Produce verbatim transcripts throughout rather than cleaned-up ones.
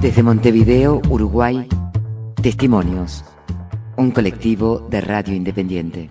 Desde Montevideo, Uruguay, Testimonios, un colectivo de radio independiente.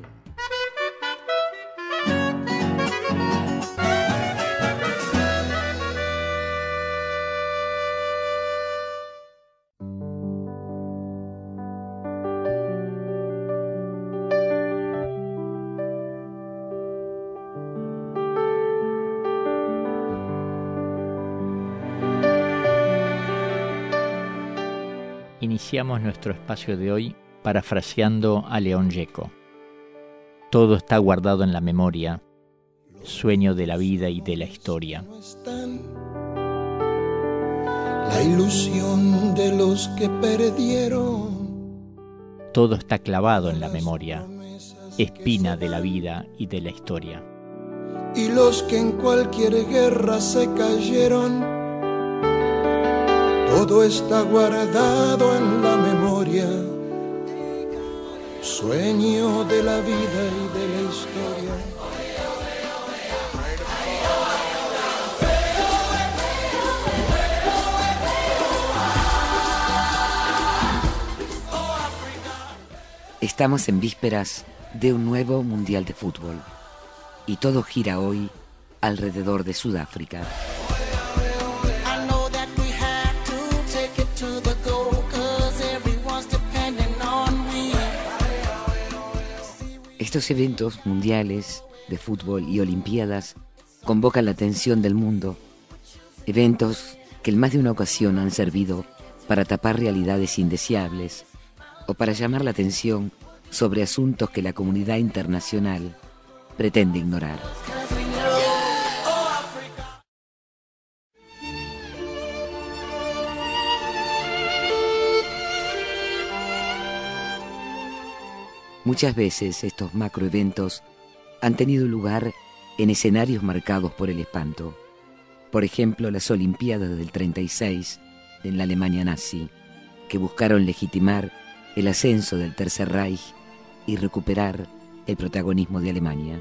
Iniciamos nuestro espacio de hoy parafraseando a León Gieco. Todo está guardado en la memoria, sueño de la vida y de la historia. La ilusión de los que perdieron. Todo está clavado en la memoria, espina de la vida y de la historia. Y los que en cualquier guerra se cayeron. Todo está guardado en la memoria, sueño de la vida y de la historia. Estamos en vísperas de un nuevo Mundial de Fútbol y todo gira hoy alrededor de Sudáfrica. Estos eventos mundiales de fútbol y olimpiadas convocan la atención del mundo, eventos que en más de una ocasión han servido para tapar realidades indeseables o para llamar la atención sobre asuntos que la comunidad internacional pretende ignorar. Muchas veces estos macroeventos han tenido lugar en escenarios marcados por el espanto. Por ejemplo, las Olimpiadas del treinta y seis en la Alemania nazi, que buscaron legitimar el ascenso del Tercer Reich y recuperar el protagonismo de Alemania.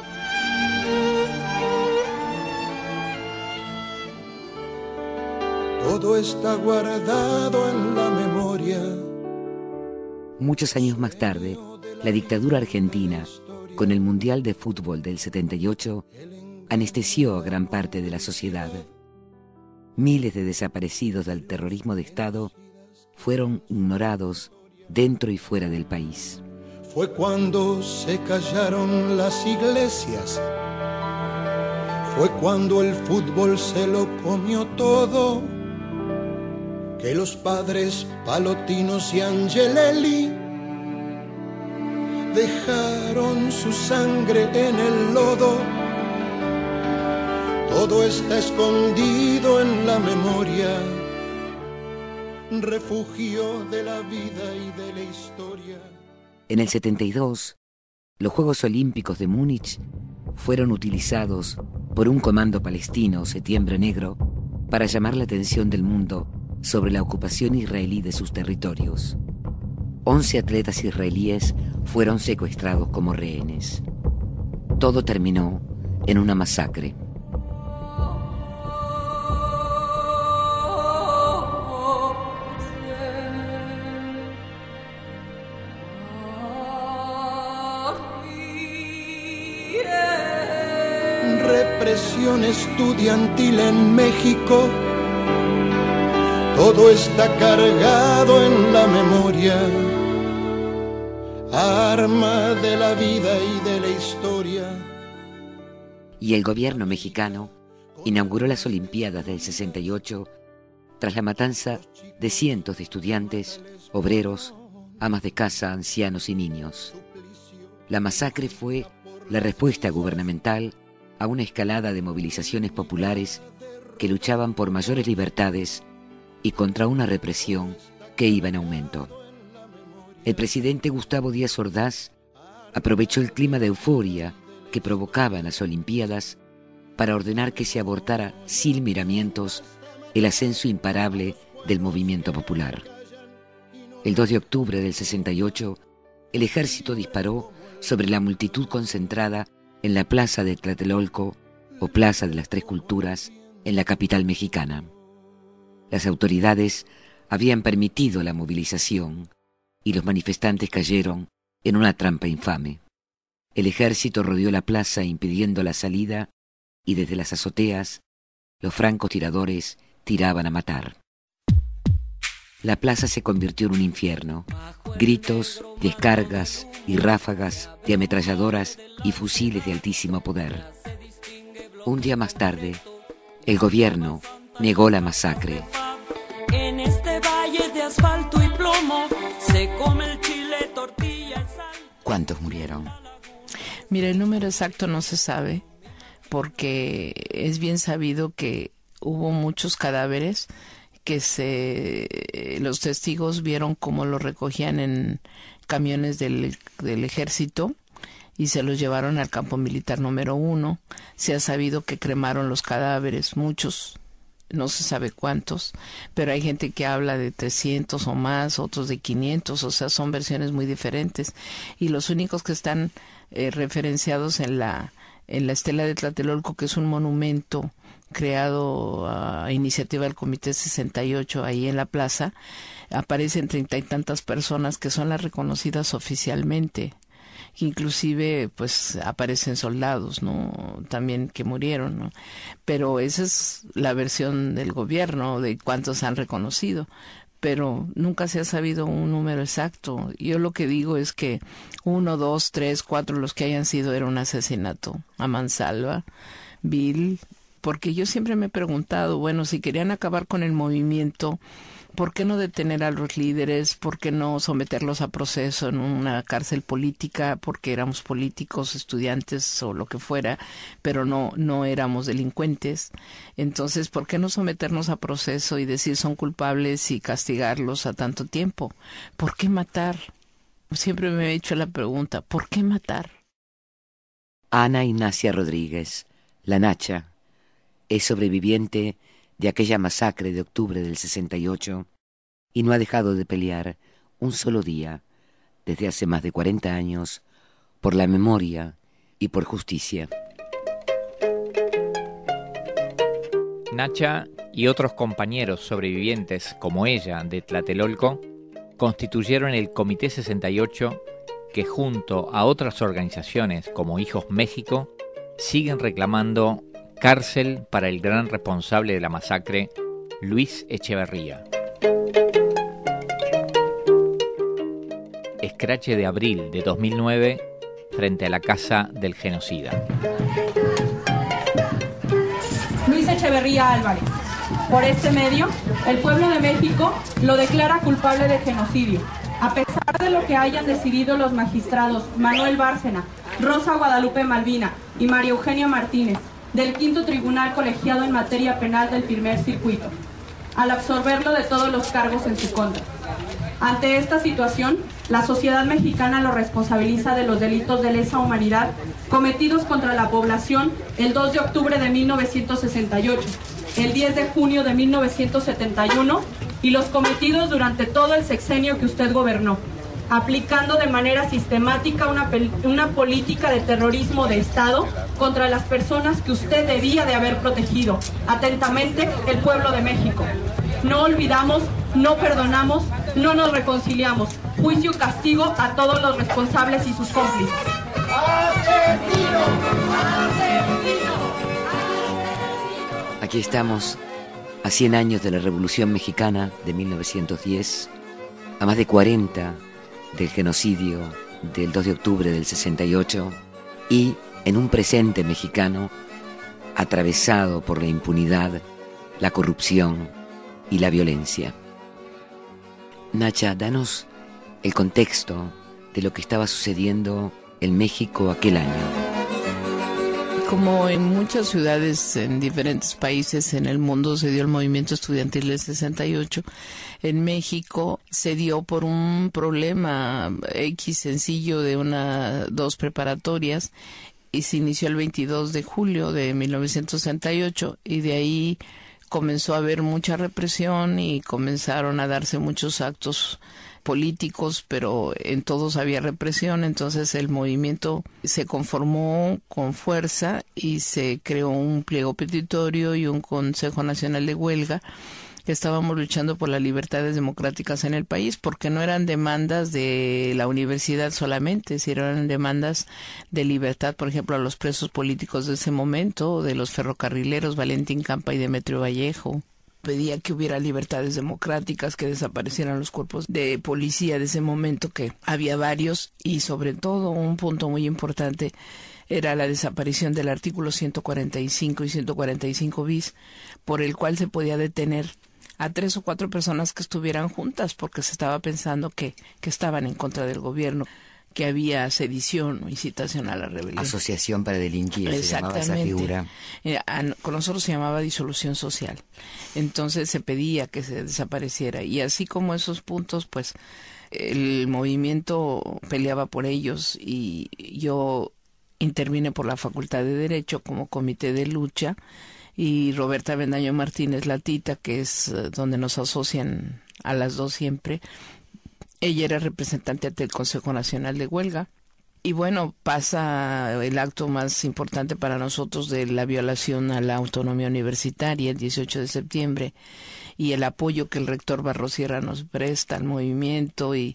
Todo está guardado en la memoria. Muchos años más tarde, la dictadura argentina, con el Mundial de Fútbol del setenta y ocho, anestesió a gran parte de la sociedad. Miles de desaparecidos del terrorismo de Estado fueron ignorados dentro y fuera del país. Fue cuando se callaron las iglesias. Fue cuando el fútbol se lo comió todo. Que los padres Palotinos y Angelelli dejaron su sangre en el lodo. Todo está escondido en la memoria, refugio de la vida y de la historia. En el setenta y dos, los Juegos Olímpicos de Múnich fueron utilizados por un comando palestino, Septiembre Negro, para llamar la atención del mundo sobre la ocupación israelí de sus territorios. Once atletas israelíes fueron secuestrados como rehenes. Todo terminó en una masacre. Represión estudiantil en México. Todo está cargado en la memoria, arma de la vida y de la historia. Y el gobierno mexicano inauguró las Olimpiadas del sesenta y ocho tras la matanza de cientos de estudiantes, obreros, amas de casa, ancianos y niños. La masacre fue la respuesta gubernamental a una escalada de movilizaciones populares que luchaban por mayores libertades y contra una represión que iba en aumento. El presidente Gustavo Díaz Ordaz aprovechó el clima de euforia que provocaban las Olimpiadas para ordenar que se abortara sin miramientos el ascenso imparable del movimiento popular. El dos de octubre del sesenta y ocho, el ejército disparó sobre la multitud concentrada en la plaza de Tlatelolco o Plaza de las Tres Culturas en la capital mexicana. Las autoridades habían permitido la movilización y los manifestantes cayeron en una trampa infame. El ejército rodeó la plaza impidiendo la salida y desde las azoteas los francotiradores tiraban a matar. La plaza se convirtió en un infierno. Gritos, descargas y ráfagas de ametralladoras y fusiles de altísimo poder. Un día más tarde, el gobierno negó la masacre. En este valle de asfalto y plomo se come el chile, tortilla y sal. ¿Cuántos murieron? Mira, el número exacto no se sabe, porque es bien sabido que hubo muchos cadáveres que se los testigos vieron cómo los recogían en camiones del, del ejército y se los llevaron al campo militar número uno. Se ha sabido que cremaron los cadáveres, muchos, no se sabe cuántos, pero hay gente que habla de trescientos o más, otros de quinientos, o sea, son versiones muy diferentes. Y los únicos que están eh, referenciados en la, en la estela de Tlatelolco, que es un monumento creado a iniciativa del Comité sesenta y ocho ahí en la plaza, aparecen treinta y tantas personas que son las reconocidas oficialmente. Inclusive pues aparecen soldados, ¿no? También que murieron, ¿no? Pero esa es la versión del gobierno de cuántos han reconocido, pero nunca se ha sabido un número exacto. Yo lo que digo es que uno, dos, tres, cuatro, los que hayan sido, era un asesinato a mansalva, vil, porque yo siempre me he preguntado, bueno, si querían acabar con el movimiento, ¿por qué no detener a los líderes? ¿Por qué no someterlos a proceso en una cárcel política? Porque éramos políticos, estudiantes o lo que fuera, pero no, no éramos delincuentes. Entonces, ¿por qué no someternos a proceso y decir son culpables y castigarlos a tanto tiempo? ¿Por qué matar? Siempre me he hecho la pregunta, ¿por qué matar? Ana Ignacia Rodríguez, la Nacha, es sobreviviente de aquella masacre de octubre del sesenta y ocho y no ha dejado de pelear un solo día desde hace más de cuarenta años por la memoria y por justicia. Nacha y otros compañeros sobrevivientes como ella de Tlatelolco constituyeron el Comité sesenta y ocho, que junto a otras organizaciones como Hijos México siguen reclamando cárcel para el gran responsable de la masacre, Luis Echeverría. Escrache de abril de dos mil nueve, frente a la casa del genocida. Luis Echeverría Álvarez. Por este medio, el pueblo de México lo declara culpable de genocidio, a pesar de lo que hayan decidido los magistrados Manuel Bárcena, Rosa Guadalupe Malvina y María Eugenia Martínez, del quinto tribunal colegiado en materia penal del primer circuito, al absorberlo de todos los cargos en su contra. Ante esta situación, la sociedad mexicana lo responsabiliza de los delitos de lesa humanidad cometidos contra la población el dos de octubre de mil novecientos sesenta y ocho, el diez de junio de mil novecientos setenta y uno y los cometidos durante todo el sexenio que usted gobernó, aplicando de manera sistemática una, una política de terrorismo de Estado contra las personas que usted debía de haber protegido. Atentamente, el pueblo de México. No olvidamos, no perdonamos, no nos reconciliamos. Juicio y castigo a todos los responsables y sus cómplices. ¡Asesino! ¡Asesino! Aquí estamos, a cien años de la Revolución Mexicana de mil novecientos diez, a más de cuarenta del genocidio del dos de octubre del sesenta y ocho y en un presente mexicano atravesado por la impunidad, la corrupción y la violencia. Nacha, danos el contexto de lo que estaba sucediendo en México aquel año. Como en muchas ciudades en diferentes países en el mundo se dio el movimiento estudiantil del sesenta y ocho, en México se dio por un problema X sencillo de una dos preparatorias y se inició el veintidós de julio de mil novecientos sesenta y ocho y de ahí comenzó a haber mucha represión y comenzaron a darse muchos actos políticos, pero en todos había represión. Entonces el movimiento se conformó con fuerza y se creó un pliego petitorio y un Consejo Nacional de Huelga que estábamos luchando por las libertades democráticas en el país, porque no eran demandas de la universidad solamente, sino eran demandas de libertad, por ejemplo, a los presos políticos de ese momento, de los ferrocarrileros Valentín Campa y Demetrio Vallejo. Pedía que hubiera libertades democráticas, que desaparecieran los cuerpos de policía de ese momento, que había varios, y sobre todo un punto muy importante era la desaparición del artículo ciento cuarenta y cinco y ciento cuarenta y cinco bis, por el cual se podía detener a tres o cuatro personas que estuvieran juntas, porque se estaba pensando que, que estaban en contra del gobierno, que había sedición o incitación a la rebelión. Asociación para delinquir, se llamaba esa figura. Eh, a, con nosotros se llamaba disolución social. Entonces se pedía que se desapareciera. Y así como esos puntos, pues el movimiento peleaba por ellos, y yo intervine por la Facultad de Derecho como comité de lucha, y Roberta Bendaño Martínez, la Tita, que es uh, donde nos asocian a las dos siempre, ella era representante ante el Consejo Nacional de Huelga. Y bueno, pasa el acto más importante para nosotros de la violación a la autonomía universitaria el dieciocho de septiembre, y el apoyo que el rector Barrosierra nos presta al movimiento, y,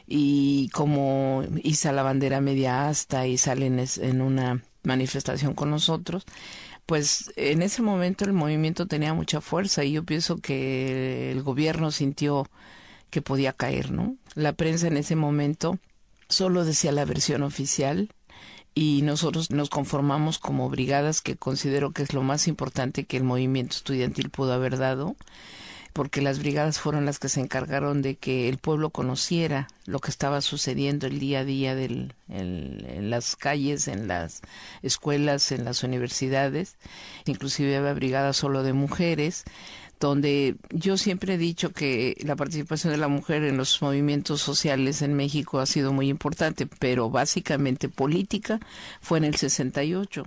y como iza la bandera media asta y salen en una manifestación con nosotros, pues en ese momento el movimiento tenía mucha fuerza, y yo pienso que el gobierno sintió que podía caer, ¿no? La prensa en ese momento solo decía la versión oficial, y nosotros nos conformamos como brigadas, que considero que es lo más importante que el movimiento estudiantil pudo haber dado, porque las brigadas fueron las que se encargaron de que el pueblo conociera lo que estaba sucediendo el día a día del, el, en las calles, en las escuelas, en las universidades. Inclusive había brigadas solo de mujeres, donde yo siempre he dicho que la participación de la mujer en los movimientos sociales en México ha sido muy importante, pero básicamente política fue en el sesenta y ocho.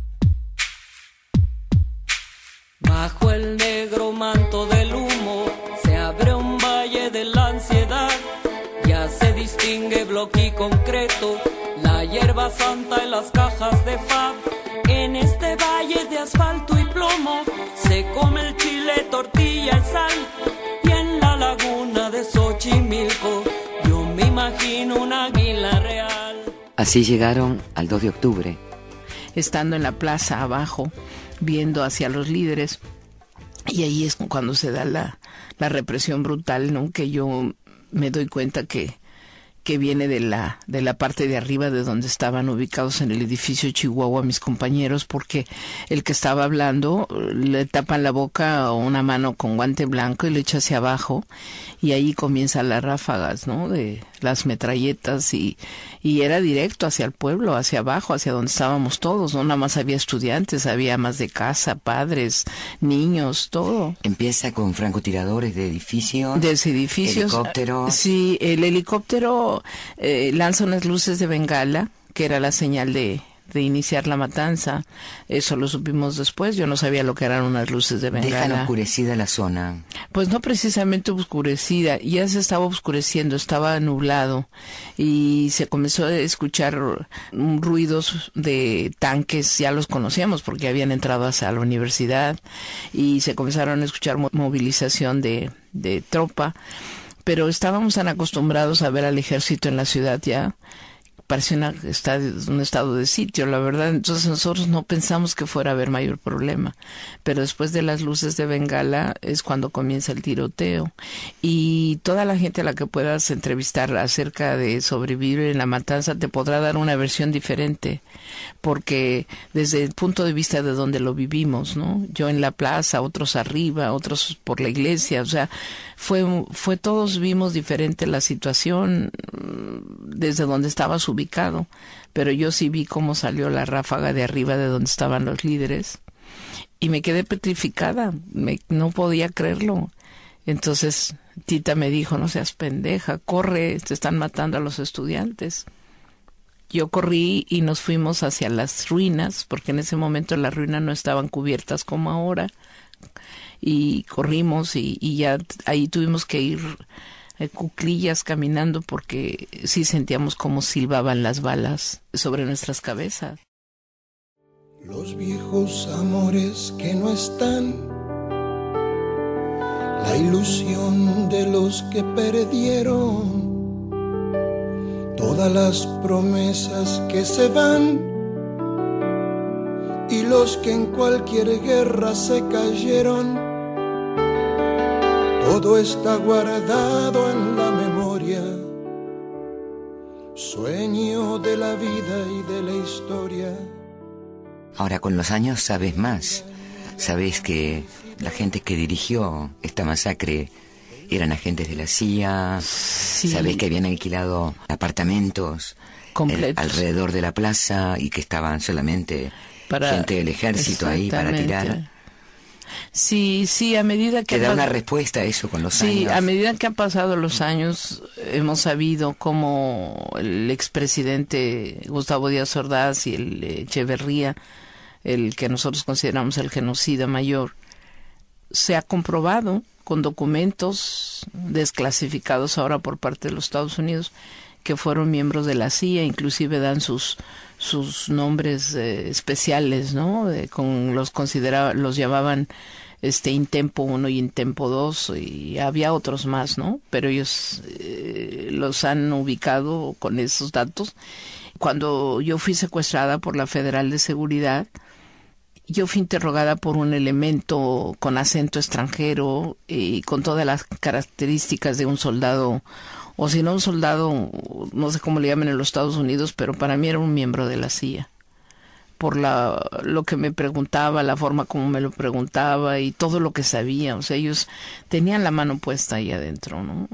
Bajo el negro manto del humo se abre un valle de la ansiedad, ya se distingue bloque y concreto, la hierba santa en las cajas de fab. En este valle de asfalto y plomo se come el chile, tortilla y sal, y en la laguna de Xochimilco yo me imagino una águila real. Así llegaron al dos de octubre. Estando en la plaza abajo, viendo hacia los líderes, y ahí es cuando se da la, la represión brutal, ¿no? Que yo me doy cuenta que que viene de la de la parte de arriba, de donde estaban ubicados en el edificio Chihuahua mis compañeros, porque el que estaba hablando le tapan la boca o una mano con guante blanco y le echa hacia abajo, y ahí comienzan las ráfagas, ¿no? De las metralletas, y, y era directo hacia el pueblo, hacia abajo, hacia donde estábamos todos, no nada más había estudiantes, había amas de casa, padres, niños, todo. Empieza con francotiradores de edificios, de edificios, helicópteros. Sí, el helicóptero eh, lanza unas luces de bengala, que era la señal de, de iniciar la matanza. Eso lo supimos después, yo no sabía lo que eran unas luces de bengala. Dejan oscurecida la zona. Pues no precisamente oscurecida, ya se estaba oscureciendo, estaba nublado, y se comenzó a escuchar ruidos de tanques, ya los conocíamos porque habían entrado hacia la universidad, y se comenzaron a escuchar movilización de, de tropa, pero estábamos tan acostumbrados a ver al ejército en la ciudad ya, parecía una, un estado de sitio, la verdad. Entonces nosotros no pensamos que fuera a haber mayor problema, pero después de las luces de bengala es cuando comienza el tiroteo, y toda la gente a la que puedas entrevistar acerca de sobrevivir en la matanza te podrá dar una versión diferente, porque desde el punto de vista de donde lo vivimos, ¿no? Yo en la plaza, otros arriba, otros por la iglesia, o sea, fue, fue todos vimos diferente la situación desde donde estabas ubicado, pero yo sí vi cómo salió la ráfaga de arriba de donde estaban los líderes, y me quedé petrificada, me, no podía creerlo. Entonces Tita me dijo, no seas pendeja, corre, te están matando a los estudiantes. Yo corrí y nos fuimos hacia las ruinas, porque en ese momento las ruinas no estaban cubiertas como ahora, y corrimos y, y ya ahí tuvimos que ir eh, cuclillas caminando, porque sí sentíamos como silbaban las balas sobre nuestras cabezas. Los viejos amores que no están, la ilusión de los que perdieron, todas las promesas que se van y los que en cualquier guerra se cayeron. Todo está guardado en la memoria, sueño de la vida y de la historia. Ahora con los años sabes más, sabes que la gente que dirigió esta masacre eran agentes de la C I A, sí. Sabés que habían alquilado apartamentos el, alrededor de la plaza y que estaban solamente para, gente del ejército ahí para tirar. Sí, sí, a medida que... ¿Te da una respuesta a eso con los sí, años? Sí, a medida que han pasado los años hemos sabido cómo el expresidente Gustavo Díaz Ordaz y el Echeverría, el que nosotros consideramos el genocida mayor, se ha comprobado con documentos desclasificados ahora por parte de los Estados Unidos que fueron miembros de la C I A, inclusive dan sus sus nombres eh, especiales, ¿no? Eh, con los consideraba, los llamaban este Intempo uno y Intempo dos, y había otros más, ¿no? Pero ellos eh, los han ubicado con esos datos. Cuando yo fui secuestrada por la Federal de Seguridad, yo fui interrogada por un elemento con acento extranjero y con todas las características de un soldado, o si no un soldado, no sé cómo le llaman en los Estados Unidos, pero para mí era un miembro de la C I A. Por la, lo que me preguntaba, la forma como me lo preguntaba y todo lo que sabía. O sea, ellos tenían la mano puesta ahí adentro, ¿no?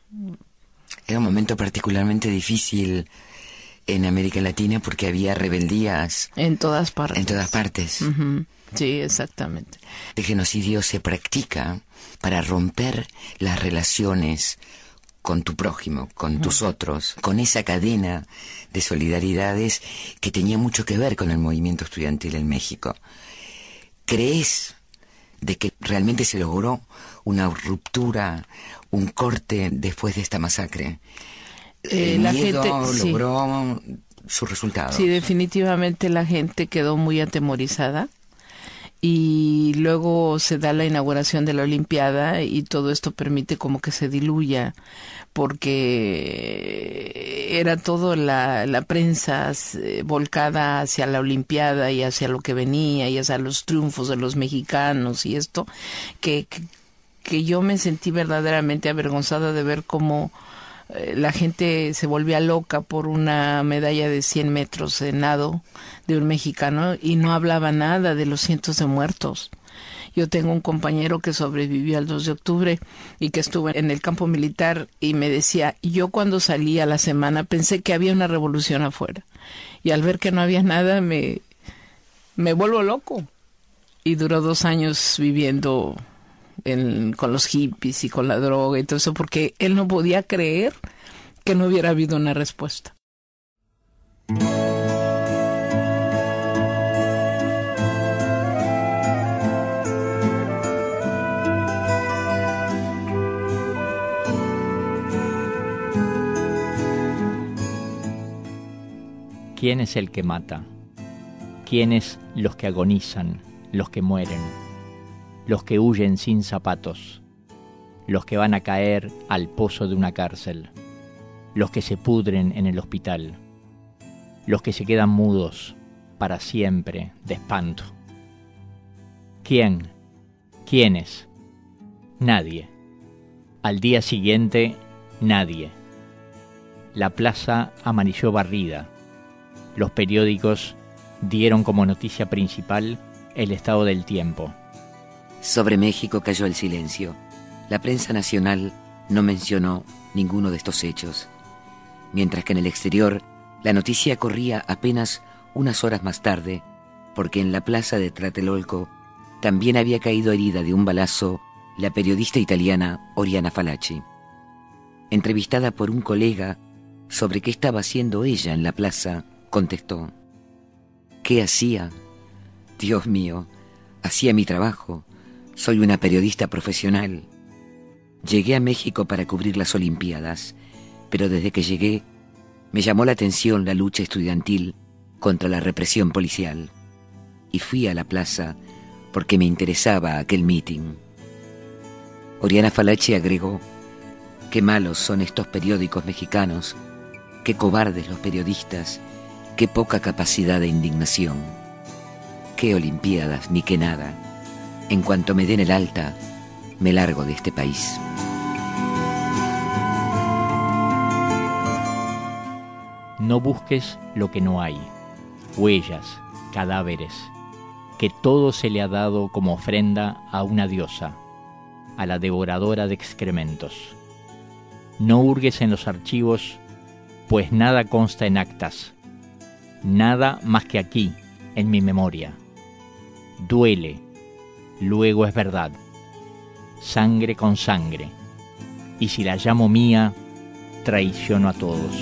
Era un momento particularmente difícil en América Latina porque había rebeldías en todas partes. En todas partes. Uh-huh. Sí, exactamente. El genocidio se practica para romper las relaciones con tu prójimo, con uh-huh. tus otros, con esa cadena de solidaridades que tenía mucho que ver con el movimiento estudiantil en México. ¿Crees de que realmente se logró una ruptura, un corte después de esta masacre? Eh, el la miedo gente logró sí. su resultado. Sí, definitivamente la gente quedó muy atemorizada y luego se da la inauguración de la Olimpiada y todo esto permite como que se diluya porque era todo la, la prensa volcada hacia la Olimpiada y hacia lo que venía y hacia los triunfos de los mexicanos y esto que, que, que yo me sentí verdaderamente avergonzada de ver cómo la gente se volvía loca por una medalla de cien metros de nado de un mexicano y no hablaba nada de los cientos de muertos. Yo tengo un compañero que sobrevivió al dos de octubre y que estuvo en el campo militar y me decía, yo cuando salí a la semana pensé que había una revolución afuera y al ver que no había nada me, me vuelvo loco. Y duró dos años viviendo En, con los hippies y con la droga y todo eso, porque él no podía creer que no hubiera habido una respuesta. ¿Quién es el que mata? ¿Quiénes los que agonizan, los que mueren? Los que huyen sin zapatos, los que van a caer al pozo de una cárcel, los que se pudren en el hospital, los que se quedan mudos para siempre de espanto. ¿Quién? ¿Quiénes? Nadie. Al día siguiente, nadie. La plaza amaneció barrida. Los periódicos dieron como noticia principal el estado del tiempo. Sobre México cayó el silencio. La prensa nacional no mencionó ninguno de estos hechos, mientras que en el exterior la noticia corría apenas unas horas más tarde, porque en la plaza de Tlatelolco también había caído herida de un balazo la periodista italiana Oriana Fallaci. Entrevistada por un colega sobre qué estaba haciendo ella en la plaza, contestó: ¿qué hacía? Dios mío, hacía mi trabajo. Soy una periodista profesional. Llegué a México para cubrir las Olimpiadas, pero desde que llegué me llamó la atención la lucha estudiantil contra la represión policial y fui a la plaza porque me interesaba aquel meeting. Oriana Falachi agregó: qué malos son estos periódicos mexicanos, qué cobardes los periodistas, qué poca capacidad de indignación, qué olimpiadas ni qué nada. En cuanto me den el alta, me largo de este país. No busques lo que no hay, huellas, cadáveres, que todo se le ha dado como ofrenda a una diosa, a la devoradora de excrementos. No hurgues en los archivos, pues nada consta en actas, nada más que aquí, en mi memoria. Duele, luego es verdad, sangre con sangre, y si la llamo mía, traiciono a todos.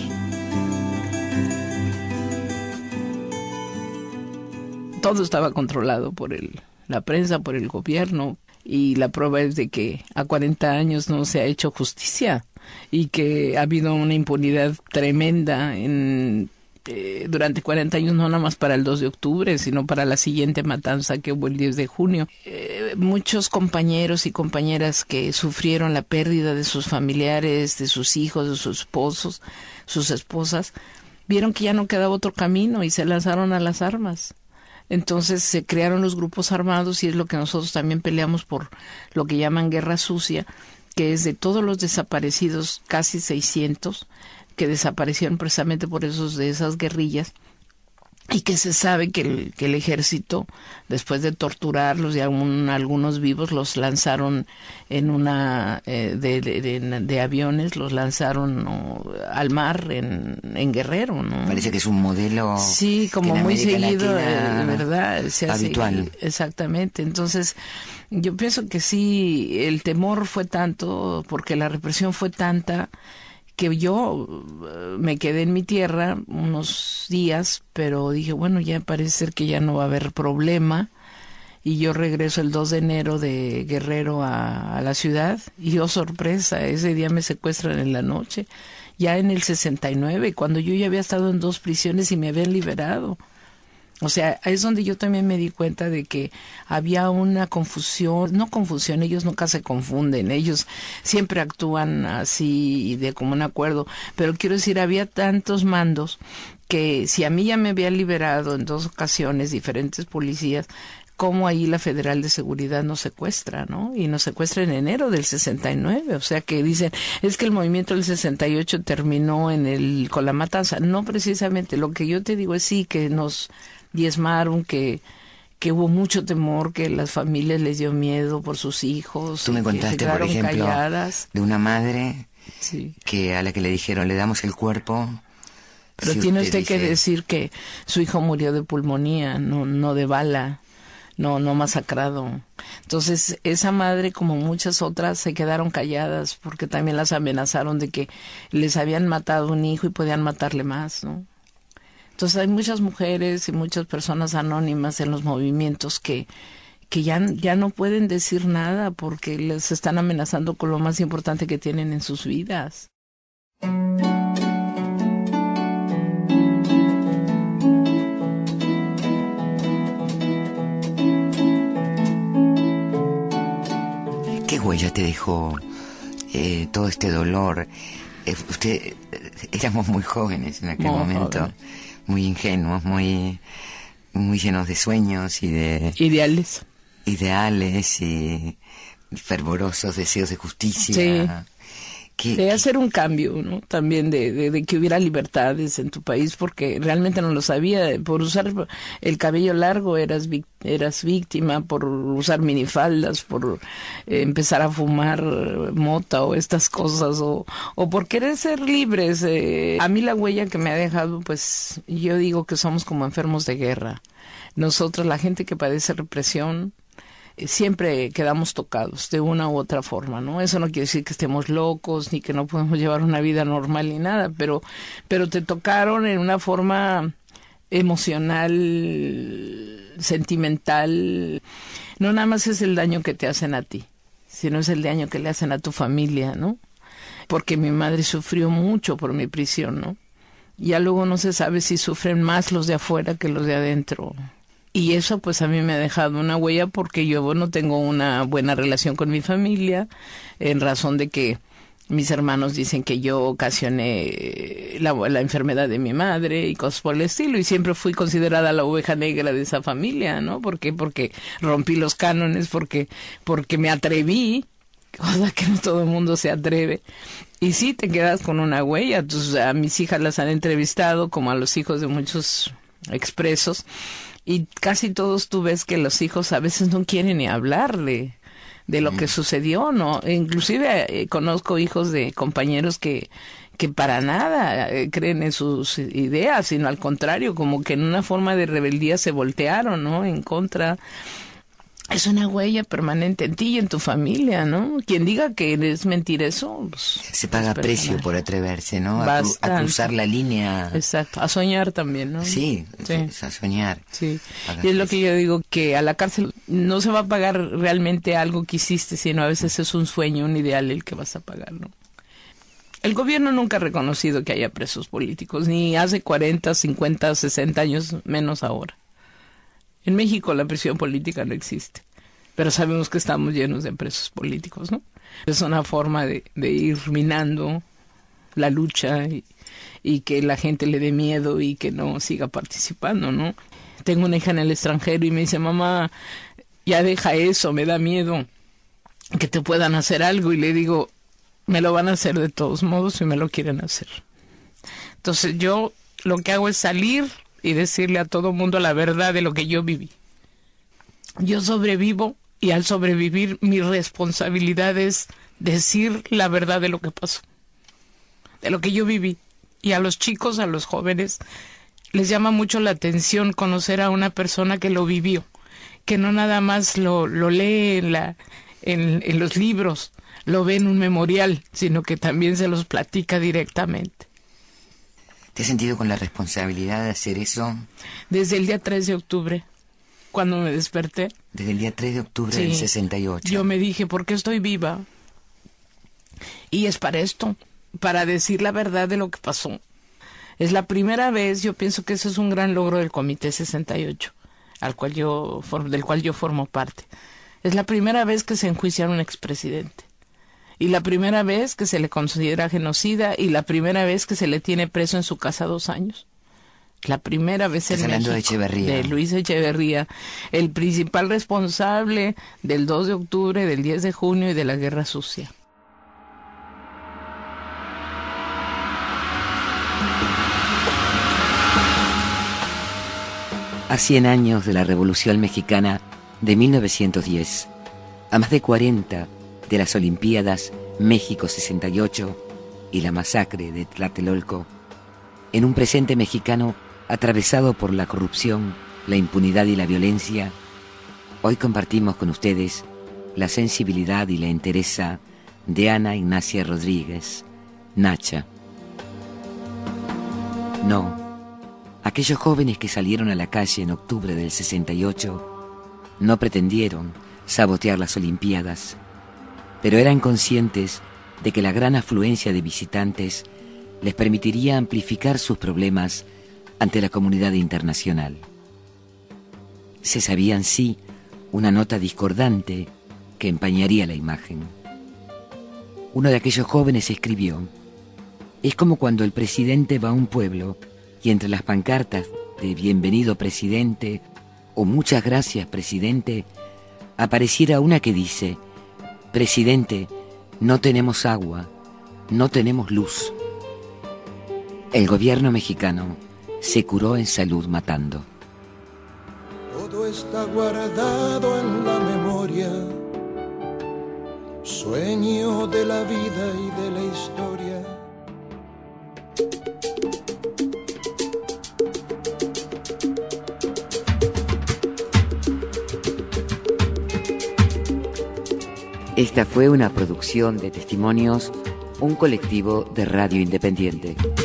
Todo estaba controlado por el, la prensa, por el gobierno, y la prueba es de que a cuarenta años no se ha hecho justicia y que ha habido una impunidad tremenda en, eh, durante cuarenta años, no nada más para el dos de octubre, sino para la siguiente matanza que hubo el diez de junio. Eh, muchos compañeros y compañeras que sufrieron la pérdida de sus familiares, de sus hijos, de sus esposos, sus esposas, vieron que ya no quedaba otro camino y se lanzaron a las armas. Entonces se crearon los grupos armados y es lo que nosotros también peleamos por lo que llaman guerra sucia, que es de todos los desaparecidos, casi seiscientos, que desaparecieron precisamente por esos de esas guerrillas, y que se sabe que el, que el ejército, después de torturarlos y aún algunos vivos, los lanzaron en una eh, de, de, de, de aviones, los lanzaron ¿no? al mar en, en Guerrero, ¿no? Parece que es un modelo sí, como muy seguido, Latina, eh, ¿verdad? Se habitual. Hace, exactamente. Entonces, yo pienso que sí, el temor fue tanto, porque la represión fue tanta, que yo me quedé en mi tierra unos días, pero dije, bueno, ya parece ser que ya no va a haber problema, y yo regreso el dos de enero de Guerrero a, a la ciudad, y oh sorpresa, ese día me secuestran en la noche, ya en el sesenta y nueve, cuando yo ya había estado en dos prisiones y me habían liberado. O sea, es donde yo también me di cuenta de que había una confusión, no confusión, ellos nunca se confunden, ellos siempre actúan así y de común acuerdo, pero quiero decir, había tantos mandos que si a mí ya me había liberado en dos ocasiones diferentes policías, cómo ahí la Federal de Seguridad nos secuestra, ¿no? Y nos secuestra en enero del sesenta y nueve, o sea que dicen, es que el movimiento del sesenta y ocho terminó en el con la matanza. No precisamente, lo que yo te digo es sí que nos diezmaron, que que hubo mucho temor, que las familias les dio miedo por sus hijos. Tú me contaste, por ejemplo, calladas. De una madre sí. que a la que le dijeron, le damos el cuerpo. Pero si tiene usted usted dice... que decir que su hijo murió de pulmonía, no no de bala, no no masacrado. Entonces, esa madre, como muchas otras, se quedaron calladas porque también las amenazaron de que les habían matado un hijo y podían matarle más, ¿no? Entonces hay muchas mujeres y muchas personas anónimas en los movimientos que, que ya, ya no pueden decir nada porque les están amenazando con lo más importante que tienen en sus vidas. ¿Qué huella te dejó eh, todo este dolor? Eh, usted, eh, éramos muy jóvenes en aquel muy momento. Joven. Muy ingenuos, muy muy llenos de sueños y de... Ideales. Ideales y fervorosos deseos de justicia. Sí. Que, de que... hacer un cambio, ¿no? También de, de, de que hubiera libertades en tu país, porque realmente no lo sabía. Por usar el cabello largo eras eras víctima, por usar minifaldas, por eh, empezar a fumar mota o estas cosas, o, o por querer ser libres. Eh, a mí la huella que me ha dejado, pues yo digo que somos como enfermos de guerra. Nosotros, la gente que padece represión, siempre quedamos tocados de una u otra forma, ¿no? Eso no quiere decir que estemos locos ni que no podemos llevar una vida normal ni nada, pero pero te tocaron en una forma emocional, sentimental. No nada más es el daño que te hacen a ti, sino es el daño que le hacen a tu familia, ¿no? Porque mi madre sufrió mucho por mi prisión, ¿no? Ya luego no se sabe si sufren más los de afuera que los de adentro. Y eso pues a mí me ha dejado una huella porque yo no tengo una buena relación con mi familia, en razón de que mis hermanos dicen que yo ocasioné la, la enfermedad de mi madre y cosas por el estilo, y siempre fui considerada la oveja negra de esa familia, ¿no? ¿Por qué? Porque rompí los cánones, porque, porque me atreví, cosa que no todo el mundo se atreve. Y sí, te quedas con una huella. Entonces, a mis hijas las han entrevistado, como a los hijos de muchos expresos, y casi todos tú ves que los hijos a veces no quieren ni hablar de... de lo que sucedió, ¿no? Inclusive eh, conozco hijos de compañeros que, que para nada eh, creen en sus ideas, sino al contrario, como que en una forma de rebeldía se voltearon, ¿no? En contra. Es una huella permanente en ti y en tu familia, ¿no? Quien diga que es mentira eso, pues, se paga precio por atreverse, ¿no? A, cru- a cruzar la línea. Exacto, a soñar también, ¿no? Sí, sí. a soñar. Sí, y es lo que yo digo, que a la cárcel no se va a pagar realmente algo que hiciste, sino a veces es un sueño, un ideal el que vas a pagar, ¿no? El gobierno nunca ha reconocido que haya presos políticos, ni hace cuarenta, cincuenta, sesenta años, menos ahora. En México la prisión política no existe, pero sabemos que estamos llenos de presos políticos, ¿no? Es una forma de, de ir minando la lucha y, y que la gente le dé miedo y que no siga participando, ¿no? Tengo una hija en el extranjero y me dice, mamá, ya deja eso, me da miedo que te puedan hacer algo, y le digo, me lo van a hacer de todos modos si me lo quieren hacer. Entonces yo lo que hago es salir y decirle a todo mundo la verdad de lo que yo viví. Yo sobrevivo, y al sobrevivir mi responsabilidad es decir la verdad de lo que pasó, de lo que yo viví. Y a los chicos, a los jóvenes, les llama mucho la atención conocer a una persona que lo vivió, que no nada más lo, lo lee en, la, en, en los libros, lo ve en un memorial, sino que también se los platica directamente. ¿Te has sentido con la responsabilidad de hacer eso? Desde el día tres de octubre, cuando me desperté. Desde el día tres de octubre sí, del sesenta y ocho. Yo me dije, ¿por qué estoy viva? Y es para esto, para decir la verdad de lo que pasó. Es la primera vez, yo pienso que eso es un gran logro del Comité sesenta y ocho, al cual yo, del cual yo formo parte. Es la primera vez que se enjuicia a un expresidente. Y la primera vez que se le considera genocida, y la primera vez que se le tiene preso en su casa dos años. La primera vez en México. de Echeverría. De Luis Echeverría, el principal responsable del dos de octubre, del diez de junio y de la Guerra Sucia. A cien años de la Revolución Mexicana de mil novecientos diez, a más de cuarenta de las Olimpiadas México sesenta y ocho y la masacre de Tlatelolco, en un presente mexicano atravesado por la corrupción, la impunidad y la violencia, hoy compartimos con ustedes la sensibilidad y la entereza de Ana Ignacia Rodríguez, Nacha. No, aquellos jóvenes que salieron a la calle en octubre del sesenta y ocho no pretendieron sabotear las Olimpiadas, pero eran conscientes de que la gran afluencia de visitantes les permitiría amplificar sus problemas ante la comunidad internacional. Se sabían, sí, una nota discordante que empañaría la imagen. Uno de aquellos jóvenes escribió: es como cuando el presidente va a un pueblo y entre las pancartas de bienvenido presidente o muchas gracias presidente apareciera una que dice: presidente, no tenemos agua, no tenemos luz. El gobierno mexicano se curó en salud matando. Todo está guardado en la memoria, sueño de la vida y de la historia. Esta fue una producción de Testimonios, un colectivo de radio independiente.